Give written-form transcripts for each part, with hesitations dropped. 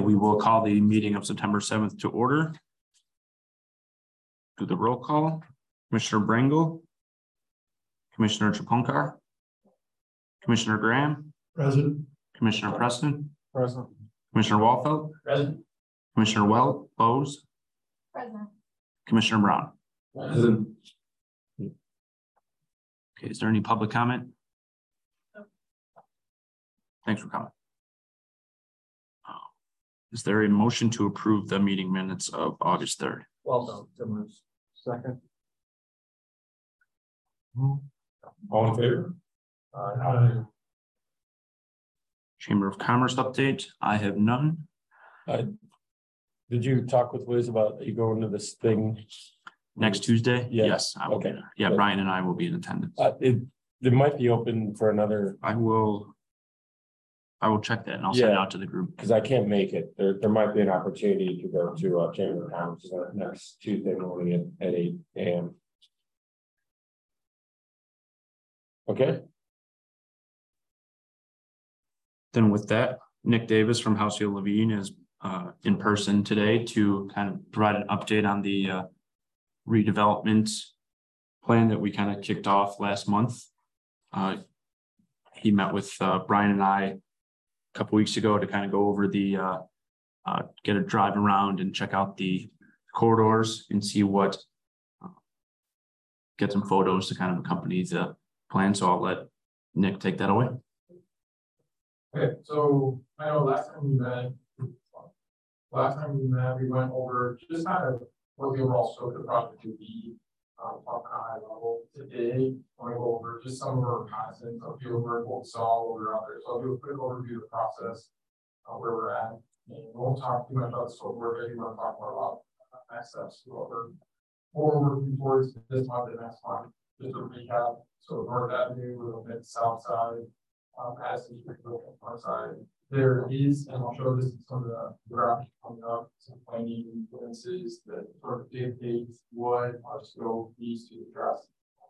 we will call the meeting of September 7th to order. Do the roll call. Commissioner Brangle, Commissioner Chaponkar, Commissioner Graham, present. Commissioner Preston, Present. Commissioner Walfeld, Present. Commissioner Bose, Present. Commissioner Brown. Present. Okay, is there any public comment? No. Thanks for coming. Is there a motion to approve the meeting minutes of August 3rd? Well done. Second. All in favor? Chamber of Commerce update. I have none. Did you talk with Liz about you going to this thing Next Tuesday? Yeah. Yes, I will. Okay. Be there. Yeah, Brian and I will be in attendance. It might be open for another, I will check that and I'll send it out to the group. because I can't make it. There might be an opportunity to go to Chamber of Commerce next Tuesday morning at 8 a.m. Okay. Then with that, Nick Davis from Housfield Levine is in person today to kind of provide an update on the redevelopment plan that we kind of kicked off last month. He met with Brian and I a couple weeks ago to kind of go over the get a drive around and check out the corridors and see what get some photos to kind of accompany the plan. So I'll let Nick take that away. Okay, so I know last time we met, we went over just kind of what the overall scope of the project would be, talking at a high level. Today, I want to go over just some of our concepts. I'll do over what we saw, what we're out there. So I'll do a quick overview of the process, where we're at. And we won't talk too much about the scope of work. I do want to talk more about next steps. What we're working towards this month and next month. Just to recap, so North Avenue, a little bit south side, passage north side. There is, and I'll show this in some of the graphics coming up, some planning influences that sort of dictate what our scope needs to address.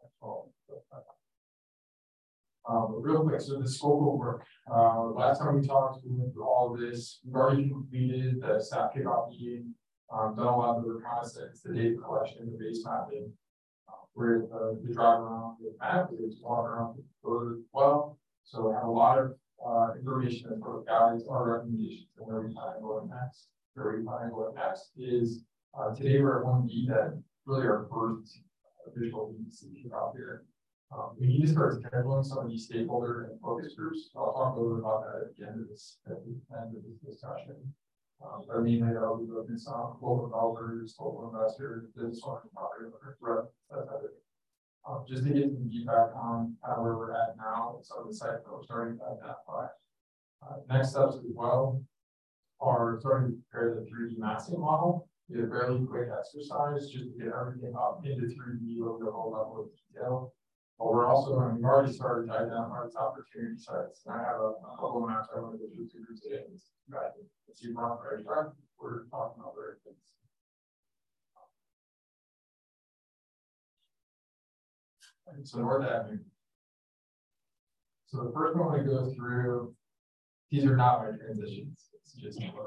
Real quick, so the scope of work. Last time we talked, we went through all of this. We've already completed the staff kickoff meeting, done a lot of the reconnaissance, the data collection, the base mapping. Where the drive around the map is walk around the road as well. So we have a lot of information that sort of guides our recommendations and where we plan on going next. Where we plan on going next is today we're at 1B, that really our first visual EDC out here. We need to start scheduling some of these stakeholder and focus groups. I'll talk a little bit about that at the end of this discussion. But mainly I'll be looking at some local developers, local investors, business owners, just to get some feedback on where we're at now and some of the sites that we're starting to identify. Next steps as well are starting to prepare the 3D massing model. It's a fairly quick exercise just to get everything up into 3D over the whole level of detail. But we've already started to identify its opportunity sites. And I have a couple of maps I want to go through today. As you run very far, we're talking about very things. So North Avenue. So the first one we go through, these are not my transitions. It's just yeah.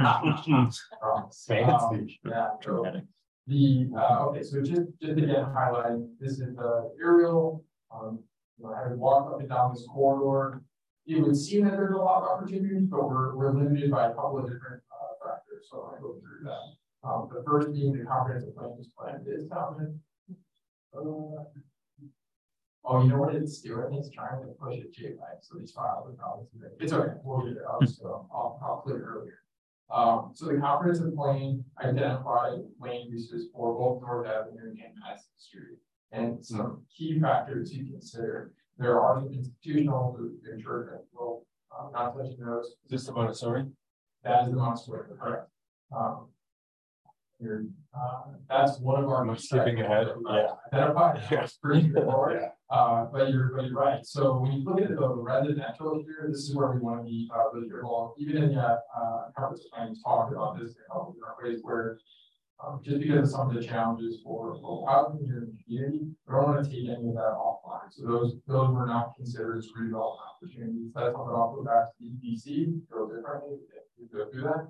So okay, so just again highlighting, this is the aerial. I would walk up and down this corridor. It would seem that there's a lot of opportunities, but we're limited by a couple of different factors. So I go through that. The first being the comprehensive plan is common. Oh, you know what it's doing? It's trying to push it JPEG. So these files are probably it's okay. We'll get it out. So I'll clear it earlier. So the comprehensive plan identified land uses for both North Avenue and Madison Street, and some key factors to consider. There are some institutional ensure that will not touching those. Is this the Montessori? That is the Montessori, correct. That's one of our skipping ahead. Yeah. Identified. Yes, pretty good. But you're right. So when you look at the residential here, this is where we want to be really careful. Even in the conference plan, talked about this in a couple different ways where just because of some of the challenges for housing here in the community, we don't want to take any of that offline. So those were not considered as redevelopment opportunities. That's something I'll go back to the EDC, go differently, go through that.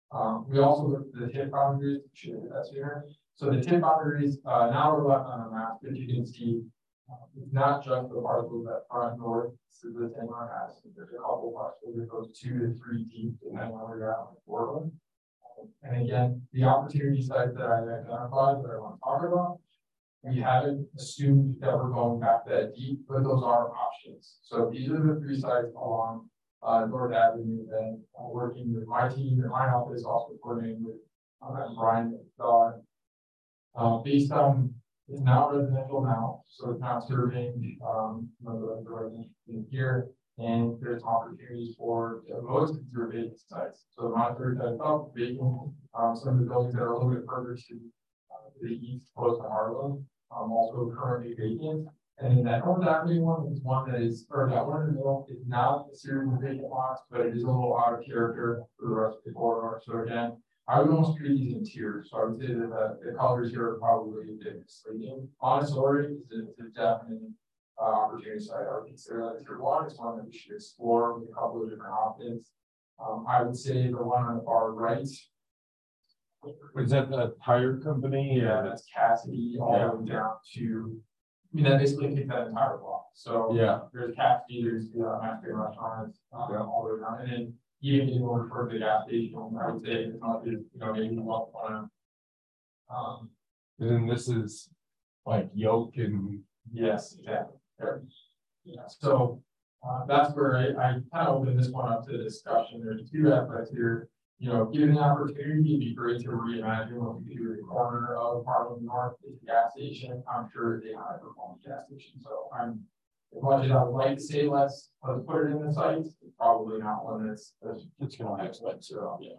We also looked at the tip boundaries, that's here. So the tip boundaries, now we're left on a map, as you can see, it's not just the parcels that front north, this is the same on has. There's a couple parcels that goes 2 to 3 deep, depending on where you're at on the Portland. And again, the opportunity sites that I identified that I want to talk about, we haven't assumed that we're going back that deep, but those are options. So these are the 3 sites along North Avenue, and working with my team and my office, also coordinating with Brian Dodd. Based on, it's now residential now, so it's not serving the residents in here, and there's opportunities for most of your vacant sites. So the Monterey side itself, vacant, some of the buildings that are a little bit further to the east, close to Harlem, also currently vacant. And then that North Avenue one is one that is, or that one in the middle is not a series of vacant lots, but it is a little out of character for the rest of the corridor. So again, I would almost treat these in tiers. So I would say that the colors here are probably a bit misleading. Montessori is a definite opportunity site. I would consider that tier 1. It's one that we should explore with a couple of different options. I would say the one on the far right. Was that the tire company? Yeah, that's Cassidy all the way down to, I mean, that basically takes that entire block. So Yeah. there's Cassidy, there's Mexican restaurants, all the way around. And then even if you want to refer to the gas station, I would say it's not, maybe you want to, And then this is like Yoke and. yes, exactly. Yeah, so that's where I kind of open this one up to discussion. There's 2 aspects here. Given the opportunity, it'd be great to reimagine what we could do at the corner of Harlem North is a gas station. I'm sure they have a performance gas station. So as much as I would like to say let's put it in the site, it's probably not one that's going to expensive. Yeah.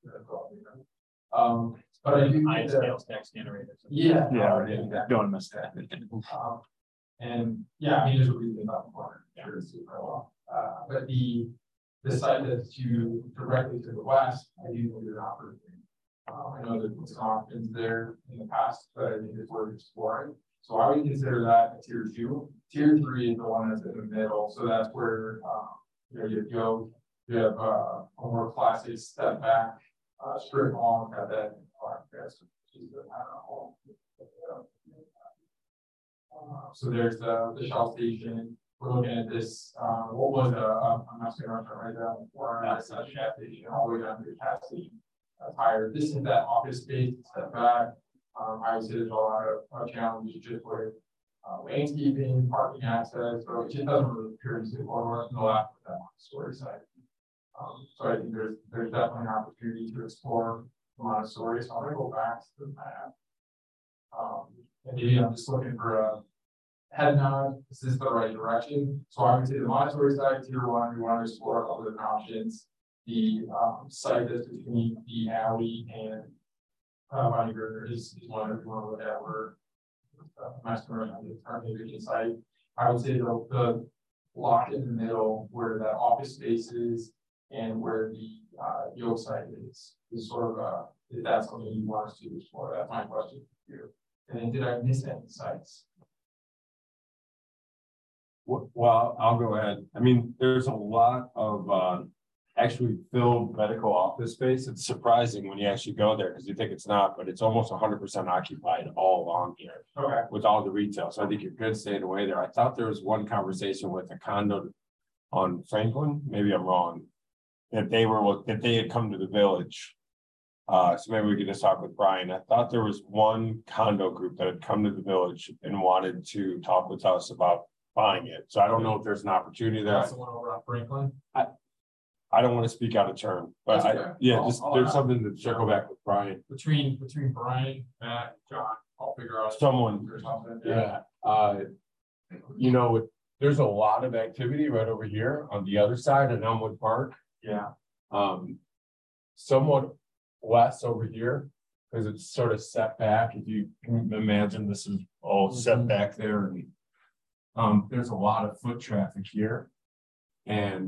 But I do think that tax generators. yeah, Don't miss that. and yeah, I mean, there's a reason about the corner. Sure, it's super well. But the site that's directly to the west, I do think there's an opportunity. I know that some options there in the past, but I think it's worth exploring. So I would consider that a tier 2. Tier 3 is the one that's in the middle. So that's where you have a more classic step back strip mall at that so there's the Shell station. We're looking at this. What was I'm not saying restaurant right down before that's a gas station all the way down to the gas station. Higher. This is that office space step back. I would say there's a lot of challenges just with landscaping, parking access. So it just doesn't really appear to or in the last of that Montessori side. So I think there's definitely an opportunity to explore Montessori. So I'm going to go back to the map. And maybe I'm just looking for a head nod. Is this the right direction? So I would say the Montessori side, tier 1, we want to explore other different options. The site that's between the alley and Bonnie River is one that we want to look at where Mexican the site. I would say the block in the middle where that office space is and where the Yoke site is sort of if that's something you want us to explore. That's my question here. And then did I miss any sites? Well, I'll go ahead. I mean, there's a lot of actually filled medical office space. It's surprising when you actually go there because you think it's not, but it's almost 100% occupied all along here. Okay. With all the retail. So I think you're good staying away there. I thought there was one conversation with a condo on Franklin. Maybe I'm wrong. That they had come to the village. So maybe we could just talk with Brian. I thought there was one condo group that had come to the village and wanted to talk with us about buying it. So I don't know if there's an opportunity there. That's the one over on Franklin. I don't want to speak out of turn, but there's something to circle back with Brian. Between Brian, Matt, John, I'll figure out Someone. or something. Yeah. There's a lot of activity right over here on the other side of Elmwood Park. Yeah. Somewhat less over here because it's sort of set back. If you can imagine, this is all set back there. And there's a lot of foot traffic here. And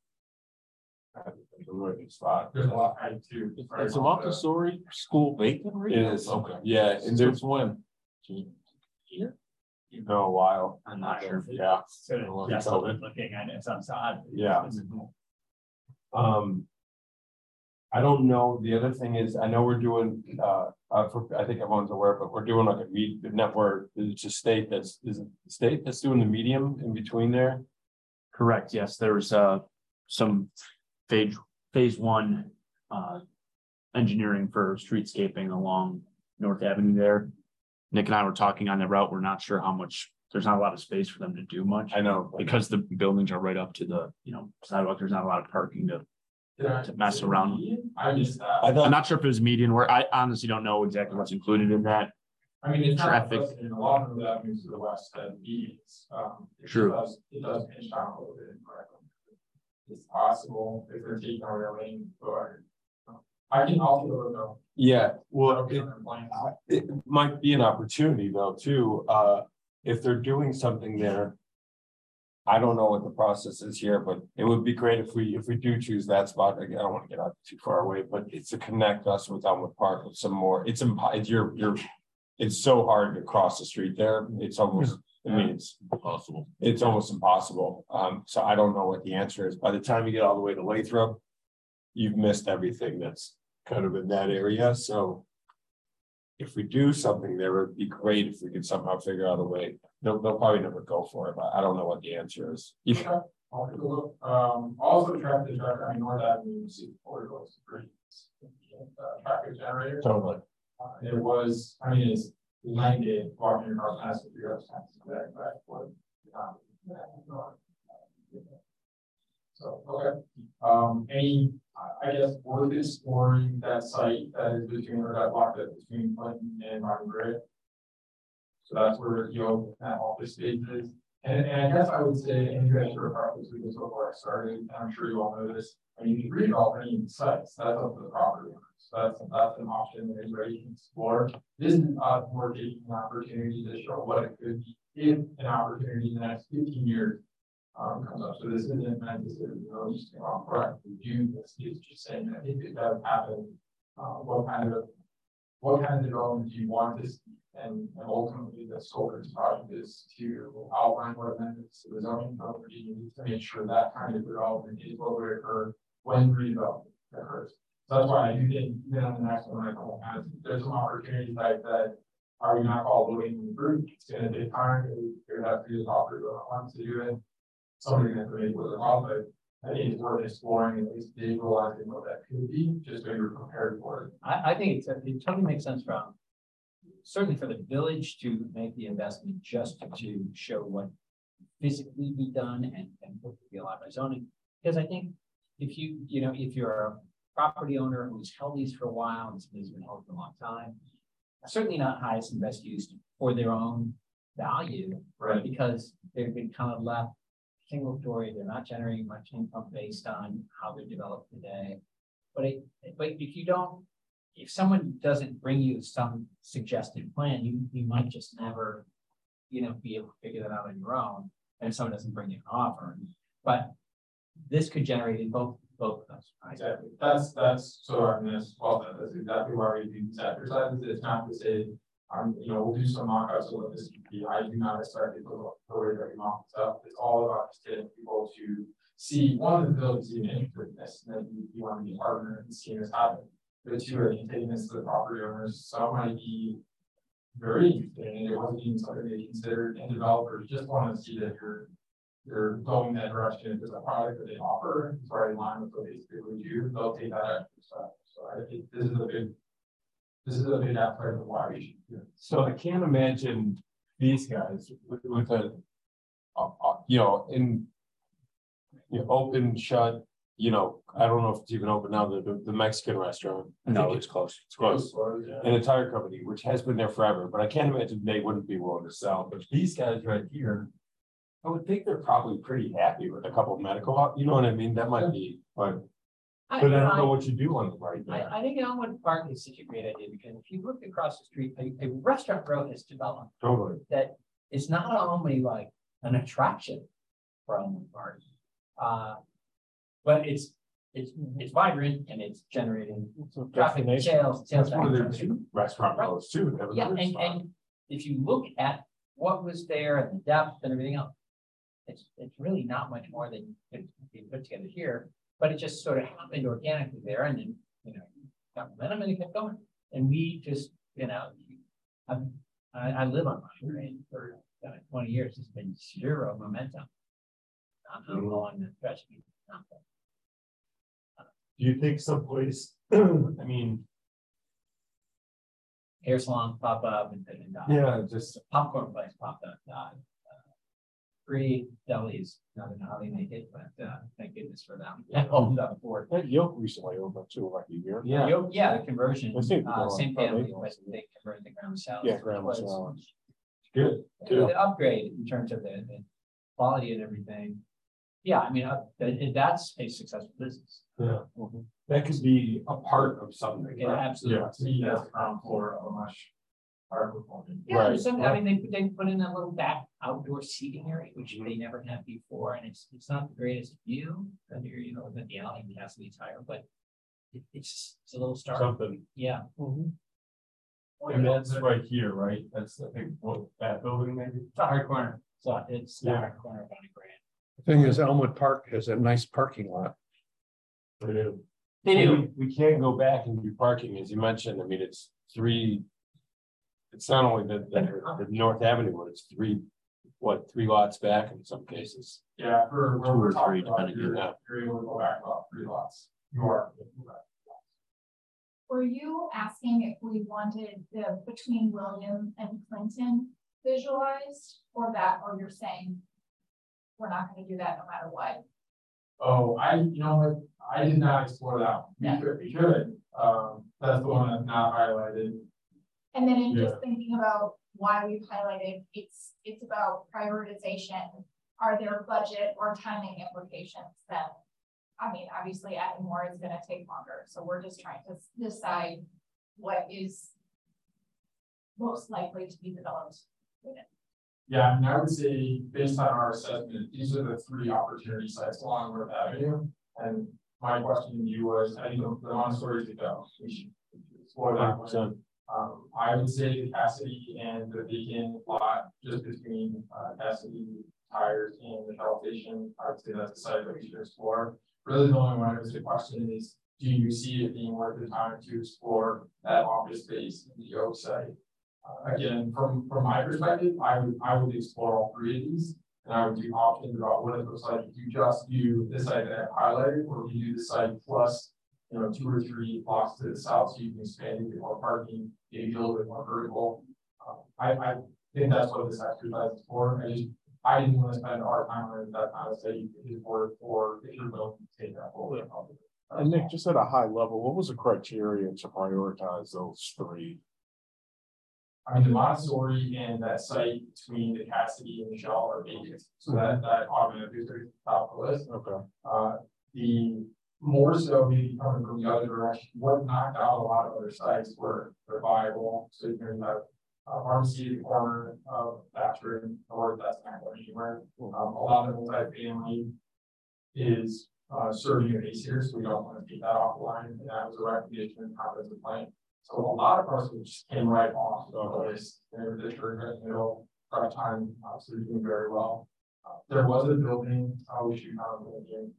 spot. There's a lot of height too. Is the Montessori school vacant? It is. Okay. Yeah, and there's one. a while. I'm not sure. Yeah. That's what I'm looking at. It's on side. Yeah. I don't know. The other thing is, I know we're doing, I think everyone's aware, but we're doing like a network. It's a state is it the state that's doing the medium in between there? Correct, yes, there's some phase one engineering for streetscaping along North Avenue there. Nick and I were talking on the route, we're not sure how much, there's not a lot of space for them to do much. I know. Because the buildings are right up to the, sidewalk, there's not a lot of parking to mess around. I missed that. I'm not sure if it was median where I honestly don't know exactly what's included in that. I mean, it's Traffic. traffic in a lot of the avenues to the west that medians. True. It does pinch down a little bit incorrectly. It's possible if they're taking away a lane, but I'll take a look though. Yeah, well, Well, it might be an opportunity though, too, if they're doing something there. I don't know what the process is here, but it would be great if we do choose that spot. Again, I don't want to get out too far away, but it's to connect us with Elmwood Park with some more. It's it's so hard to cross the street there. It's almost, I mean, it's Possible. it's almost impossible. So I don't know what the answer is. By the time you get all the way to Lathrop, you've missed everything that's kind of in that area. So if we do something there, it'd be great if we could somehow figure out a way. They'll probably never go for it, but I don't know what the answer is. I'll take a look. Also traffic, I mean, North Avenue, see, goes to great. Traffic generator. Totally. It was, I mean, it's 90 walking across past the 3 hours times back, what, so, okay. Any, I guess, worth exploring that site that is between, or that block that between Clinton and Martin Gray. So that's where, that office space is. And I guess I would say, and you guys were probably we so far started, and I'm sure you all know this. I mean, you can redevelop any sites, that's up to the property owners. That's an option that anybody can explore. This is more taking an opportunity to show what it could be if an opportunity in the next 15 years comes up. So this isn't meant to say, just correct, we do this. It's just saying that if it does happen, what kind of development do you want this? And ultimately, the scope of this project is to outline what amendments to the zoning code to make sure that kind of development is what would occur when redevelopment occurs. So that's why I do think even on the next one, there's some opportunities like that. Are we not all living in the group? It's going to take time. We're going to have to do this operator wants to do it. Somebody that could make with it all, but I think it's worth exploring at least visualizing what that could be, just so you're prepared for it. I think it totally makes sense from certainly for the village to make the investment just to show what physically be done and what could be allowed by zoning. Because I think if you're a property owner who's held these for a while and has been held for a long time, certainly not highest and best use for their own value, Right. Because they've been kind of left single story, they're not generating much income based on how they're developed today. But if someone doesn't bring you some suggested plan, you might just never, be able to figure that out on your own. And if someone doesn't bring you an offer, but this could generate in both of us. Right? Exactly. That's so I mean that's exactly why we do these exercises. It's not to say we'll do some mock-ups of what this could be. I do not expect people to worry about mock up. It's all about just getting people to see one of the abilities to interested in this, and then you want to be a partner and seeing this happen. But two, are taking this to the property owners. Some might be very interested in it. It wasn't even something they considered, and developers just want to see that you're going that direction. If there's a product that they offer, it's right in line with what they typically do, they'll take that extra step. So I think this is a big aspect of why we should do it. So I can't imagine these guys with a, open, shut, I don't know if it's even open now, the Mexican restaurant. No, it's close. It's close. Yeah. And a tire company, which has been there forever, but I can't imagine they wouldn't be willing to sell. But these guys right here, I would think they're probably pretty happy with a couple of medical, you know what I mean? That might be, but I don't know what you do on the right there. I think Elmwood Park is such a great idea because if you look across the street, a restaurant row has developed Totally. that is not only like an attraction for Elmwood Park, but it's vibrant and it's generating traffic, sales. That's one of their two restaurant rows too. They have Yeah, another spot. and if you look at what was there and the depth and everything else, it's really not much more than could be put together here, but it just sort of happened organically there. And then got momentum and it kept going. And we just, I live on my brain for 20 years. It's been zero momentum. I'm along the stretch. Do you think someplace, I mean, Hair salons pop up and Yeah, just popcorn place popped up. Free delis. I don't know how they make it, but thank goodness for them. that yoke recently opened too, like a year. yeah. Yeah, the conversion, I think they're same on family, Friday. but they converted the grandma salad. Yeah, grandma salad. Good. The upgrade in terms of the quality and everything. Yeah, I mean, that's a successful business. Yeah. That could be a part of something. Yeah, right? absolutely. To me, that's the ground floor of a much higher performing. Yeah, Right. some, I mean, they put in a little back outdoor seating area, which they never had before, and it's not the greatest view. And you're, at the alley in Cassidy Tire, but it's a little start. Something. Yeah. And that's right here, right? That's, I think, what, that building maybe? It's a hard corner. So it's the Yeah. hard corner of Bonnie Grant. The thing is, Elmwood Park has a nice parking lot. They do. They do. We can't go back and do parking, as you mentioned. I mean, it's not only the North Avenue, but it's three lots back in some cases. Yeah, for where we're Two or three, talking about, depending on- you're able to go back about 3 lots. You are. Were you asking if we wanted the between William and Clinton visualized or you're saying we're not gonna do that no matter what? Oh, I did not explore that one. We could, that's the one that's not highlighted. And then in just thinking about why we've highlighted, it's about prioritization. Are there budget or timing implications then? I mean, obviously adding more is gonna take longer, so we're just trying to decide what is most likely to be developed. Yeah, and I would say, based on our assessment, these are the 3 opportunity sites along North Avenue. And my question to you was, I think the Montessori to go, we should explore that one. I would say the Cassidy and the Beacon lot, just between Cassidy Tires and the Shell Station, I would say that's the site that we should explore. Really, the only one I would say question is, do you see it being worth the time to explore that office space in the Oak site? Again, from my perspective, I would explore all 3 of these, and I would do options about what it looks like if you just do this site that I highlighted, or if you do the site plus 2 or 3 blocks to the south, so you can expand into more parking, maybe a little bit more vertical. I think that's what this exercise is for. I didn't want to spend our time on that kind of say is worth for if you're willing to take that forward. And Nick, just at a high level, what was the criteria to prioritize those 3? I mean, the Montessori and that site between the Cassidy and the Shell are vacant, so that automatically is at the top of the list. Okay. The more so maybe coming from the other direction, what knocked out a lot of other sites were they're viable. So you can have a pharmacy at the corner of Thatcher, or that's not going anywhere. A lot of multi-family is serving a base here, so we don't want to take that off the line. And that was a recognition and comprehensive plan. So a lot of parcels just came right off the list. They were just right in the middle, prime time, so they're doing very well. There was a building, we should kind of building.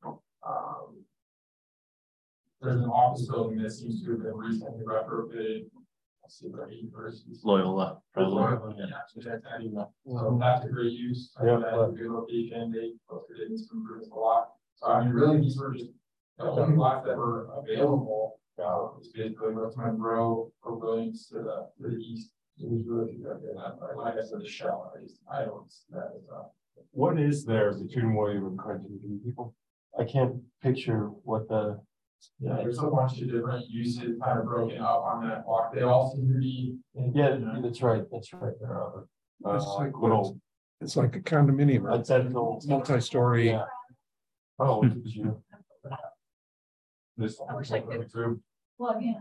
There's an office building that seems to have been recently retrofitted. Let's see, where universities. Loyola, probably. Yeah, so that's adding that. So that's a great use. I think that's a good location. They posted it in some improvements a lot. So I mean, really, these were just the only lots that were available. It's basically what's my row for Williams to the east. It was really good. Like I said, the Shell. I don't see that as What is there between William and Clinton? Can people? I can't picture what the. Yeah, there's a bunch of different uses kind of broken up on that block. They all seem to be. That's right. There are It's like little. It's like a condominium, right? Residential. Multi-story. Yeah. Oh, look at you. This I wish I could. through. Plug in.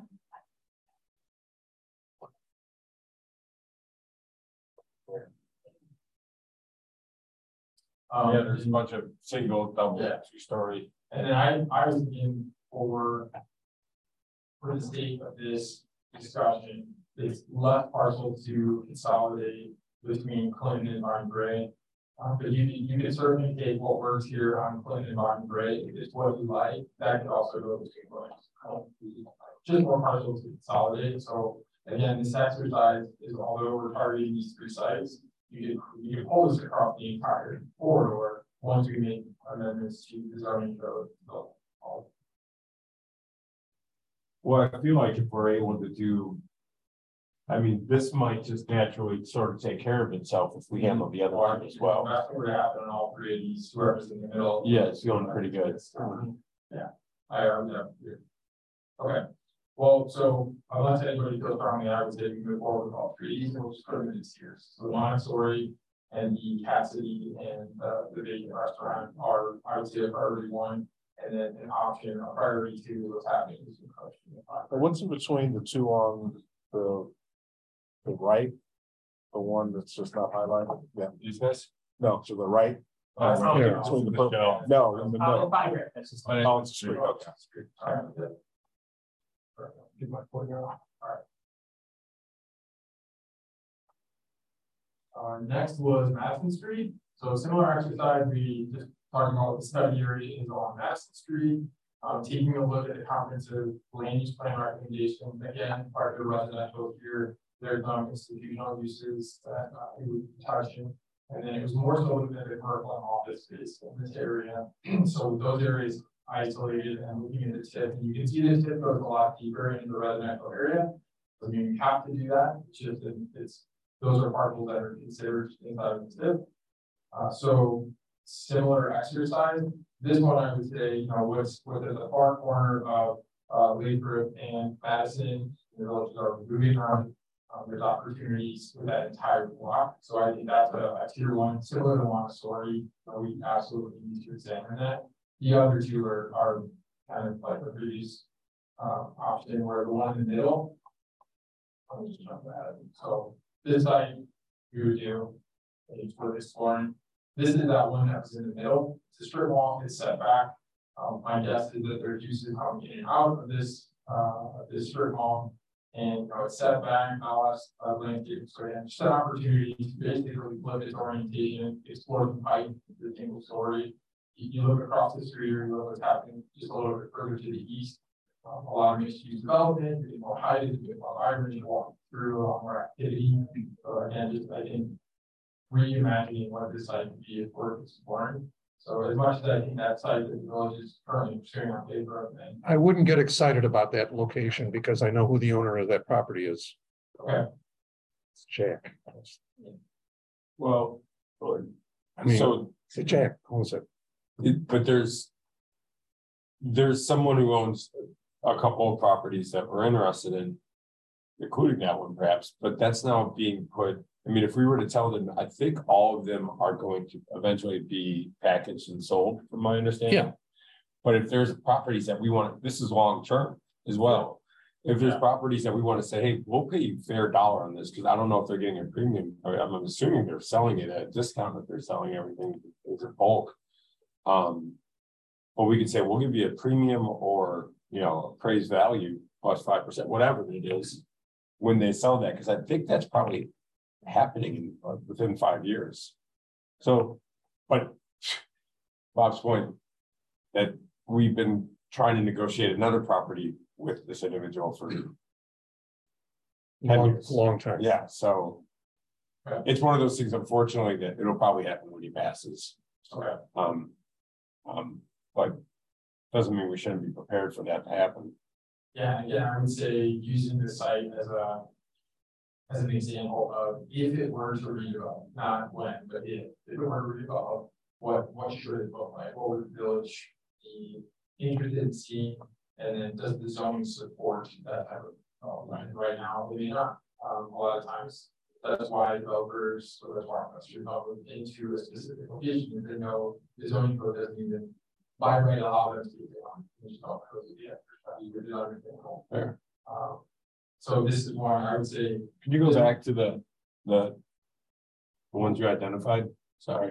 Yeah, there's a bunch of single, double, Yeah. 2-story. And then I was looking for the sake of this discussion, it's left parcel to consolidate between Clinton and Vine Gray. But you can certainly take what works here on Clinton and Vine Gray, if it's what you like, that could also go between Williams. just more parcels to consolidate. So again, this exercise is, although we're targeting these 3 sites, you can pull this across the entire corridor once we make amendments to the zoning code. Well, I feel like if we're able to do. I mean, this might just naturally sort of take care of itself if we handle the other one as well. That's what would happen on all 3 of these, whoever's in the middle. Yeah, it's feeling pretty good. Yeah, okay. Well, so unless anybody feels strongly, I would say we move forward with all 3 of these, and we'll just put them in these tiers. So the Montessori and the Cassidy and the vacant restaurant are, I would say, a priority 1, and then an option, a priority 2, what's happening is a question. What's in between the 2 on the right? The one that's just not highlighted? Yeah. Is this? No, to the right. That's not Yeah. Between the purple. No, in the middle. That's just- Oh, it's a street. Okay. Get my pointer off. All right. Next was Madison Street. So similar exercise, we just talking about the study area is on Madison Street. Taking a look at the comprehensive land use plan recommendation, again, part of the residential here, there's institutional uses that we would be touching. And then it was more so looking at the commercial and office space in this area. So those areas isolated and looking at the tip, and you can see this tip goes a lot deeper into the residential area. So you have to do that. It's just that those are parcels that are considered inside of the tip. So similar exercise. This one I would say, you know, what's within the far corner of Lathrop and Madison, the villages are moving on. There's opportunities with that entire block. So I think that's a tier 1, similar to Montessori. We absolutely need to examine that. The other 2 are kind of like the previous option, where the one in the middle. Let me just jump at it. So this side we would do is for exploring. This is that one that was in the middle. It's a strip mall, it's set back. My guess is that there's uses coming in and out of this strip mall. And you know, it's set back, landscape, so yeah, just an opportunity to basically flip its orientation, explore the height of the single story. You look across the street, or you look what's happening just a little bit further to the east. A lot of mixed use development, a bit more height, a bit more vibrant, you walk through a lot more activity. So again, just I think reimagining what this site could be if worth exploring. So as much as I think that site that the village is currently pursuing on paper, and I wouldn't get excited about that location because I know who the owner of that property is. okay. It's Jack. Well, I mean, so, it's Jack owns it. but there's someone who owns a couple of properties that we're interested in, including that one perhaps, but that's now being put. I mean, if we were to tell them, I think all of them are going to eventually be packaged and sold, from my understanding. Yeah. But if there's properties that we want, this is long term as well. If there's properties that we want to say, hey, we'll pay you fair dollar on this, because I don't know if they're getting a premium. I mean, I'm assuming they're selling it at a discount if they're selling everything in bulk. But we could say we'll give you a premium or appraised value plus 5%, whatever it is, when they sell that, because I think that's probably happening within 5 years. So, but Bob's point that we've been trying to negotiate another property with this individual for 10 years. Long time. Yeah, so it's one of those things, unfortunately, that it'll probably happen when he passes. Okay. But doesn't mean we shouldn't be prepared for that to happen. Yeah, again, I would say using the site as an example of if it were to redevelop, not when, but if it were to redevelop, what should it look like? What would the village be interested in seeing? And then does the zoning support that type of right now? Maybe not. A lot of times that's why developers, so that's why investors develop into a specific location, if they know the zoning code doesn't even by right allow them to do it. Fair. So this is one I would say. Could you go back to the ones you identified? Sorry.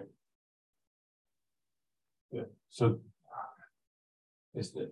Yeah. So it's the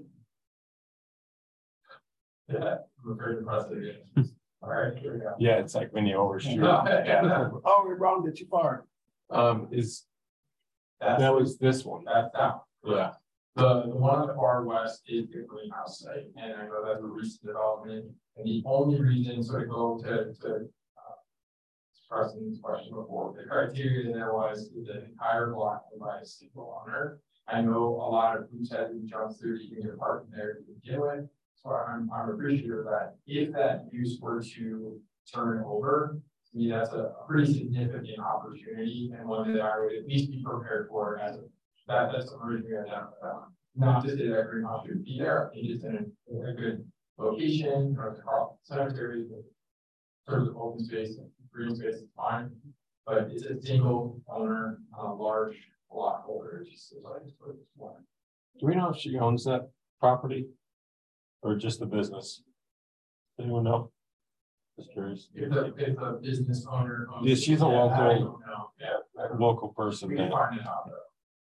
I'm very impressed again. All right, here we go. yeah, it's like when you overshoot. Yeah. Oh, we rounded it too far. That was this one. That's down. Yeah. The one on the far west is the greenhouse site, and I know that's a recent development, and the only reason sort of go to President's question before, the criteria there was the entire block owned by a single owner. I know a lot of groups had to jump through to get a park there to begin with, so I'm appreciative of that. If that use were to turn over, to me, that's a pretty significant opportunity and one that I would at least be prepared for as that's the reason we identified. Not to say that greenhouse should be there, it is in a good location, or the cemetery, sort of open space, green space is fine, but it's a single owner, large block holder, just as I just put it this morning. Do we know if she owns that property? Or just the business? Anyone know? Just curious. If the business owner. owns- Yeah, she's a local- I don't know, yeah. Local person. We can find it out though.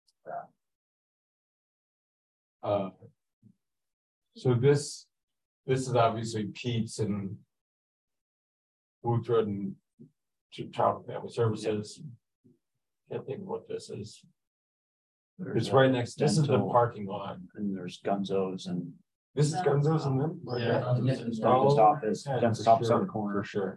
So this is obviously Pete's and Woodford and Child Family Services. Can't think of what this is. It's right next, this is the dental. parking lot. And there's Gunzo's and This is Gunzo's and them? right Yeah. there? dentist Oh, office, yeah, dentist for office on sure, the corner, For sure,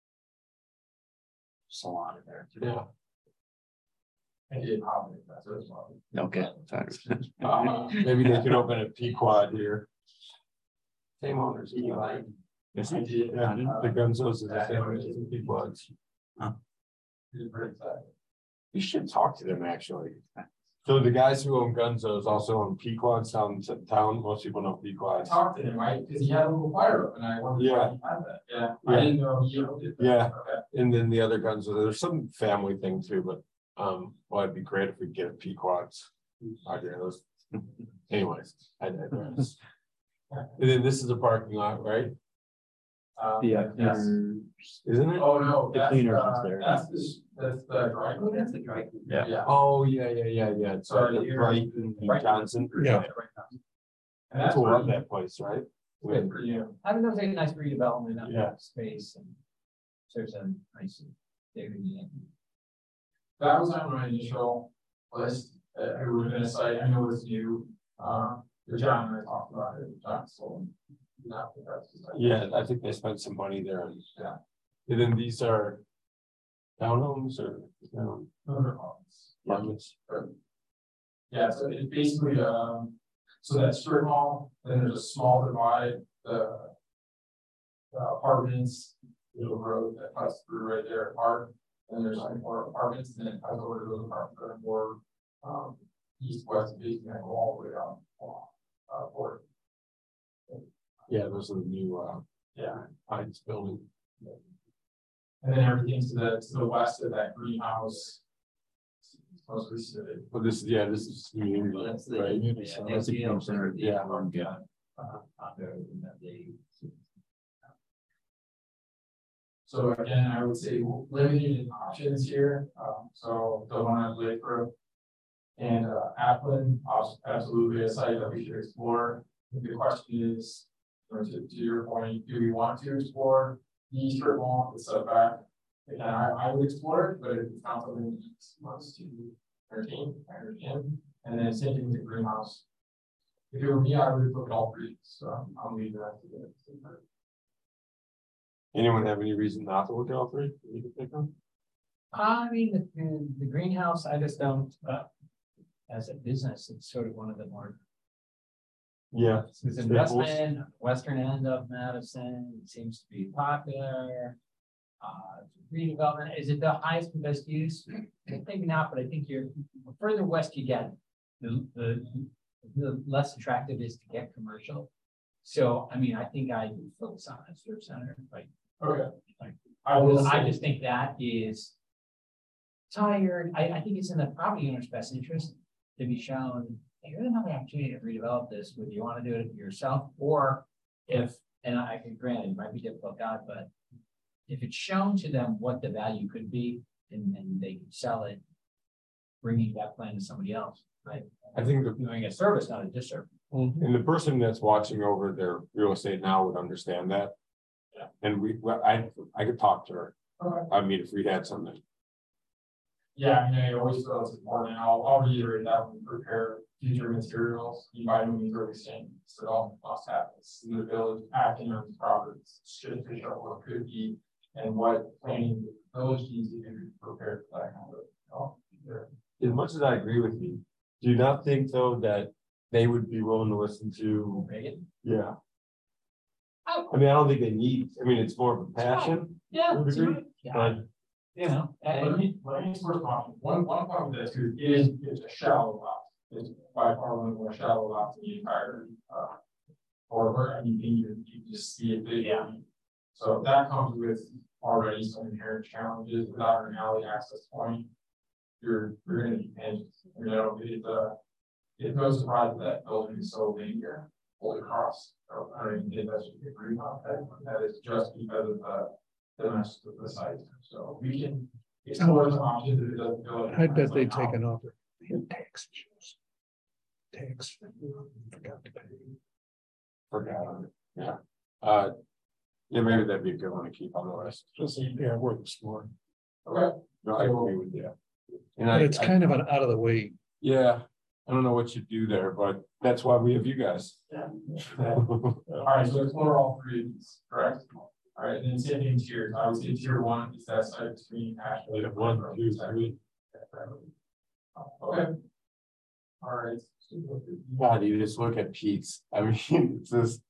salon in there. too. yeah. I did pop it, that's what it's called. Okay, sorry. Maybe they could open a Pequod here. Same owners. Yes, I did. Yeah, the Gunzo's is the same owners as the Pequods. It's pretty exciting. You should talk to them, actually. So the guys who own Gunzo's also own Pequods down to town. Most people know I Pequods. talked to him, right, because he had a little fire up and I wondered why he had that, yeah, I Yeah. didn't know he owned it. Yeah. Okay. And then the other Gunzo, there's some family thing too, but well, it'd be great if we get Pequods. out there. Those, anyways, I digress. And then this is a parking lot, right? Yeah. Yes. Isn't it? Oh, no, The that's, cleaners is there. that's the dry cleaner. That's the dry cleaner. Yeah. Oh, yeah. Sorry, That's you're- right in right. Johnson. Yeah. And that's People love pretty- that place, right? Good for you. I think there's a nice redevelopment of Yeah. that space and there's a nice. That was on my initial list, we were gonna cite, I know it's new, John and I talked about it, John sold. Not that that's the site. Yeah, I think they spent some money there. Yeah. And then these are townhomes or Those are homes. apartments. Yeah, so it's basically, so that strip mall, then there's a small divide, the apartments, there's a road that cuts through right there at Park, and there's like more apartments, and then it cuts over to those apartments that are more, east-west facing, and go all the way down, Port. Yeah, those are the new Yeah, Heinz building. and then everything to the west of that greenhouse. Most recently. But this is community, That's the. right? Yeah, that's the Community center, yeah. So again, I would say limited in options here, so the one on Lakebrook. And Appleton, absolutely a site that we should explore. The question is, to your point, do we want to explore the strip mall, the setback? Again, I would explore it, but if it's not something that wants to entertain, and then same thing with the greenhouse. If it were me, I would look at all three, so I'll leave that to the. Anyone have any reason not to look at all three? You can pick them. I mean, the greenhouse, I just don't, as a business, it's sort of one of the more. Yeah. It's investment, western end of Madison, it seems to be popular. Redevelopment, is it the highest and best use? Maybe not, but I think the further west you get, the less attractive it is to get commercial. So, I mean, I think I would focus on a strip center, like. Okay. Like, I I just think that is tired. I think it's in the property owner's best interest to be shown, hey, you're gonna have the opportunity to redevelop this, whether you want to do it yourself or if, and I can grant it might be difficult, God, but if it's shown to them what the value could be and they can sell it, bringing that plan to somebody else, right? I think Doing a service, not a disservice. and the person that's watching over their real estate now would understand that. Yeah. And I could talk to her. Okay. I mean, if we had something. Yeah, I mean, I always feel it's important, and I'll reiterate that when we prepare future materials, you by no means are exchanging, so it all must happen. This is the village acting on these properties, should to show what could be and what planning the village needs to be prepared for that kind of, As much as I agree with you, do you not think though that they would be willing to listen to? Megan? Yeah. Oh. I mean, I don't think they need, I mean, it's more of a passion. Yeah. Would agree, Yeah, you know, Let me first comment, one point with that too, it's a shallow lot. It's by far one of the more shallow lots in the entire, corridor, and you can just see it visually. Yeah. So that comes with already some inherent challenges without an alley access point. You're gonna be pinched, you know, it's no surprise that building is so linear, fully across. So I don't even think that should be agreed on, that is just because of the mess of the site, so we can explore some options if it doesn't feel like. I bet they take an offer. They have tax issues. Tax. Forgot to pay. Forgot it. Yeah. Yeah, maybe that'd be a good one to keep on the list. Just, yeah, worth exploring. Okay. No, I agree with you. And But it's kind of an out of the way. yeah, I don't know what you do there, but that's why we have you guys. All right, so explore all three of these, correct? All right, and then same thing tiers, I would say tier one is that site between Ashland. Yeah, 1, 2, 3. Okay. All right. God, you just look at Pete's. I mean, it's just.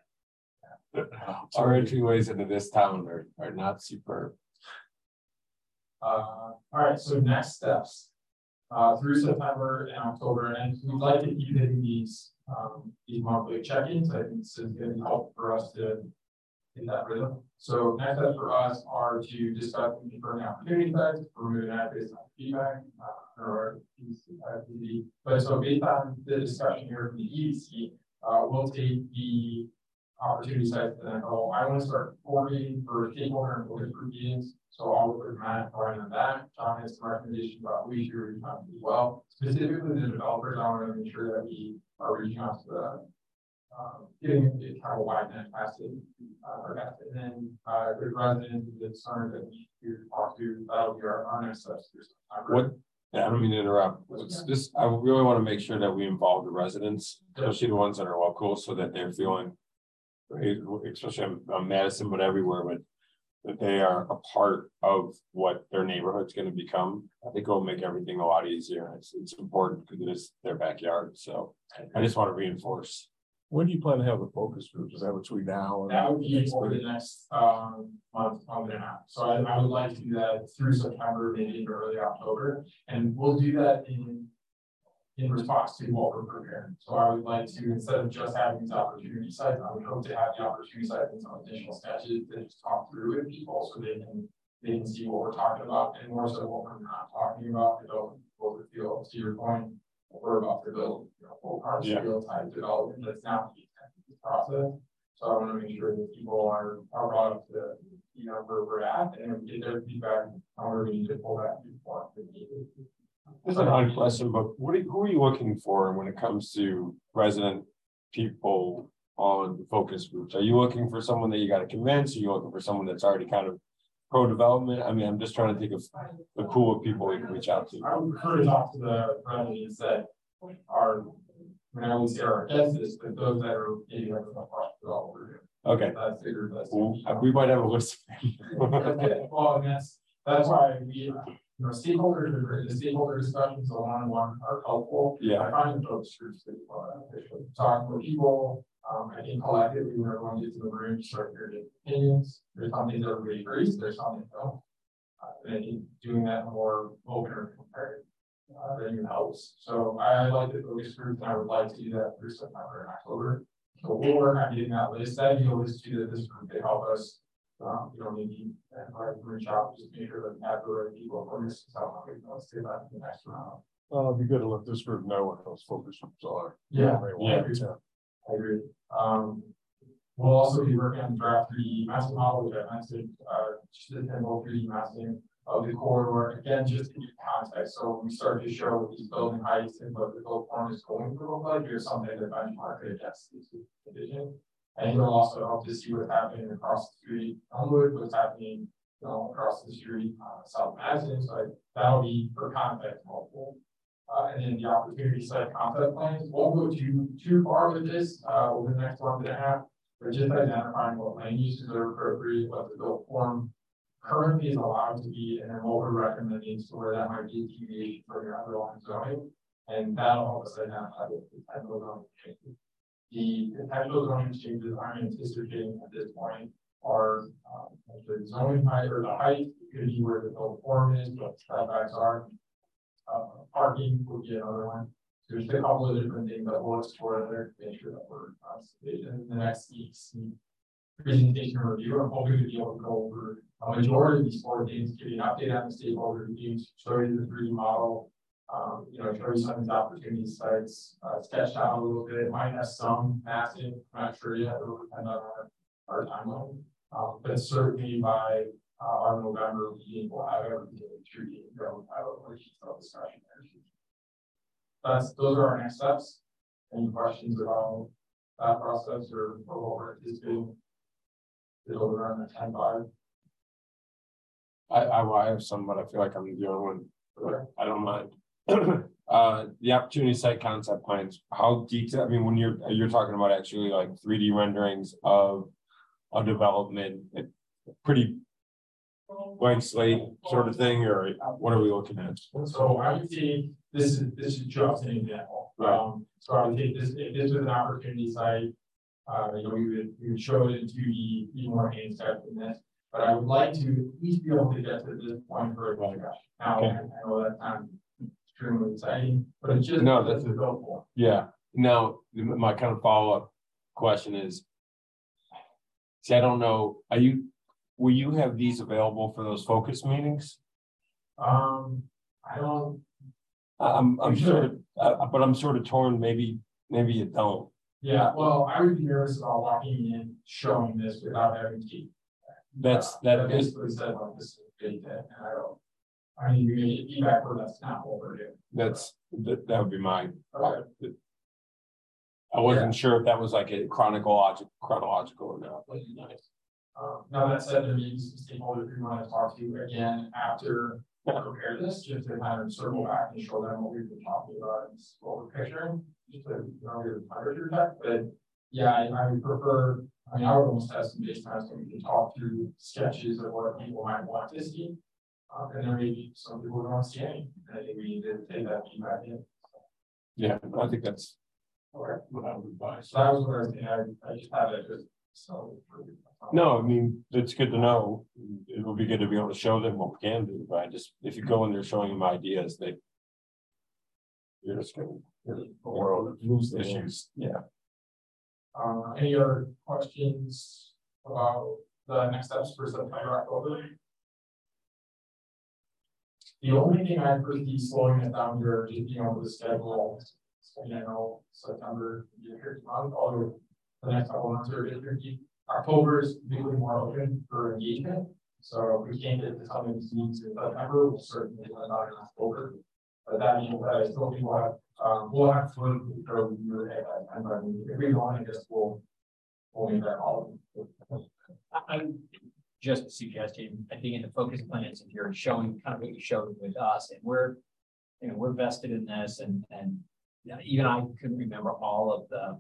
Our entryways into this town are not superb. All right, so next steps. Through September and October, and we'd like to keep hitting these monthly check-ins. I think this is going to help for us to in that rhythm. So next steps for us are to discuss the confirming opportunity sites, remove that based on feedback, or PD. But so based on the discussion here from the EDC, we'll take the opportunity sites and then, I want to start coordinating for stakeholder and focus group meetings. So I'll work with Matt on that. John has some recommendations about we should reach out as well. Specifically the developers, I want to make sure that we are reaching out to the getting it kind of a wide net capacity. And then the residents, the concern that we talk to, that'll be our next steps. What? Yeah, I don't mean to interrupt. It's just, I really want to make sure that we involve the residents, especially the ones that are local, so that they're feeling, especially on Madison, but everywhere, but that they are a part of what their neighborhood's going to become. I think it'll make everything a lot easier. It's important because it is their backyard. So I just want to reinforce. When do you plan to have the focus groups? Is that between now and? That would be over the next month and a half. So I would like to do that through September, maybe early October, and we'll do that in response to what we're preparing. So I would like to, instead of just having these opportunity sites, I would hope to have the opportunity sites and some additional sketches that just talk through with people so they can see what we're talking about and more so what we're not talking about, what we feel. To your point, we're about to build, full car scale type development that's not the process. So I want to make sure that people are brought up to where we're at and get their feedback on where we need to pull that viewpoint. It's an odd question, but who are you looking for when it comes to resident people on the focus groups? Are you looking for someone that you got to convince? Are you looking for someone that's already kind of pro-development? I mean, I'm just trying to think of the pool of people we can reach out to. I would prefer to talk to the residents that are, when I would say our guests, but those that are maybe like the project developer. Okay. We might have a list. Well, and that's why we, stakeholders are great. The stakeholder discussions, the one-on-one are helpful. Yeah. I find the focus groups that talk to people. I think collectively when everyone gets in the room, start hearing opinions. There's some things everybody agrees, there's some that don't. And I think doing that more open or compared then helps. So I like the focus groups, and I would like to do that through September and October. So we'll work on getting that list. That be a list too that this group they help us. Maybe reach out, just make sure that we have the right people for this. So let's do that in the next round. Well, it'd be good to let this group know what those focus groups are. Yeah. Yeah. I agree. We'll also be working on the draft 3D massing model, which I mentioned, just the 3D massing of the corridor. Again, just to give context. So when we start to show these building heights and what the build form is going to look like, here's something that benchmark against this division. And it'll also help to see what's happening across the street, Elmwood, what's happening across the street, South Madison. So that'll be for context helpful. and then the opportunity site concept plans. Won't go too far with this, over the next month and a half. But just identifying what land uses are appropriate, what the built form currently is allowed to be, and then what we're recommending to where that might be a deviation from your underlying zoning. And that'll help us identify the potential zoning changes. The potential zoning changes I'm anticipating at this point are the zoning height or the height could be where the built form is, what setbacks are. Parking would be another one. There's a couple of different things that we'll explore there to make sure that we're in the next week's presentation review. I'm hoping to be able to go over a majority of these 4 things, give you an update on the stakeholder reviews, show you the 3D model, show you some of these opportunity sites, sketch out a little bit. It might have some massing, I'm not sure yet, it will depend on our timeline. But certainly by our November meeting, we'll have everything through the go have a more detailed discussion there. Those are our next steps. Any questions about that process or what we're anticipating? It'll run at 10-5. I have some, but I feel like I'm the only one. I don't mind. The opportunity site concept plans, how detailed, I mean, when you're talking about actually like 3D renderings of a development, pretty blank slate sort of thing, or what are we looking at? So I would say this is just an example. Right. So I would say this, if this was an opportunity site, we would show it in 2D, be more hands than this. But I would like to at least be able to get to this point for a discussion. Now, Okay. I know that sounds extremely exciting, but it's just No, that's helpful. Yeah. Now, my kind of follow-up question is, see, I don't know, will you have these available for those focus meetings? I don't. I'm sure, but I'm sort of torn, maybe you don't. Yeah, well, I would be nervous about walking in, showing this without having to. That basically said, like, this is big, and I mean, we get feedback where that's not what we're doing. that would be mine. Okay. I wasn't sure if that was like a chronological or not, but nice. Now that said, there may be some stakeholders we want to talk to again after we prepare this, just to kind of circle back and show them what we've been talking about and what we're picturing, just to get the temperature check. But yeah, I would prefer, I mean, I would almost have some base times so we can talk through sketches of what people might want to see. And there may be some people who don't want to see any. I think we need to take that feedback in. Yeah, I think that's Okay. what I would advise. So that was what I was thinking. I just had it just so. No, I mean, it's good to know. It would be good to be able to show them what we can do, but if you go in there showing them ideas, you're just gonna lose issues. Yeah. Any other questions about the next steps for September, October? The only thing I foresee slowing it down here is being able to schedule, September, month, although the next couple of months are a bit tricky. October is usually more open for engagement. So if we can't get to some of these meetings in September, we'll certainly let out in October. But that means that I still think we'll have to go review it at that time. If we don't, I guess we'll make that all. I'm just suggesting, I think in the focus plans, if you're showing kind of what you showed with us, and we're vested in this, and even I couldn't remember all of the,